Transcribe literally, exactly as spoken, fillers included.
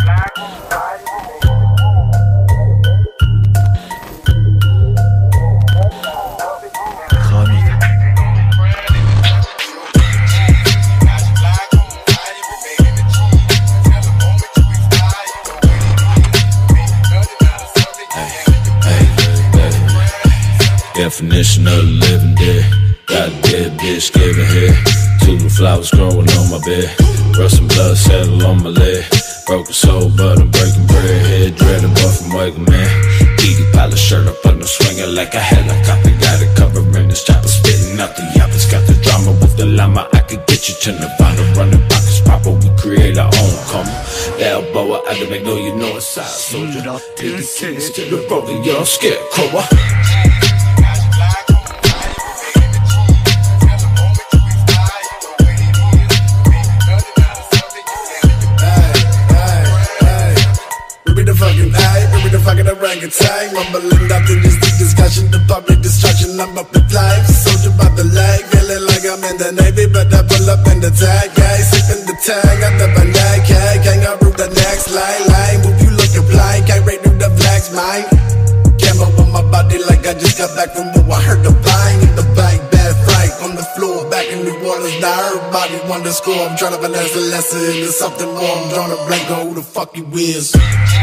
Definition of living dead. Got a dead bitch giving head. Tulip flowers growing on my bed. Rustin' blood settle on my leg. Broken soul, but I'm breaking bread. Head dreaded, but from Wagon Man. Eating pile shirt up on the swinger like a helicopter. Got it covering this chopper, spitting out the yappers. Got the drama with the llama. I could get you to Nirvana. Running pockets proper, we create our own karma. The elbow out to make know you know it's side soldier. Take the keys to the road and you're scarecrow. Fucking orangutan, rumbling after this deep discussion, the public destruction. I'm up in flames, soldier by the leg, feeling like I'm in the Navy, but I pull up in the tag, gang, sipping the tag, I never nag, gang, kangaroo the next line, line, move you looking blind, can't rate through the flags, mine. Camo on my body like I just got back from war. I heard the bang in the bank, bad fright on the floor, back in New Orleans. Now everybody want to score. I'm trying to finesse the lesson into something more. I'm drawing a blank on who the fuck you is.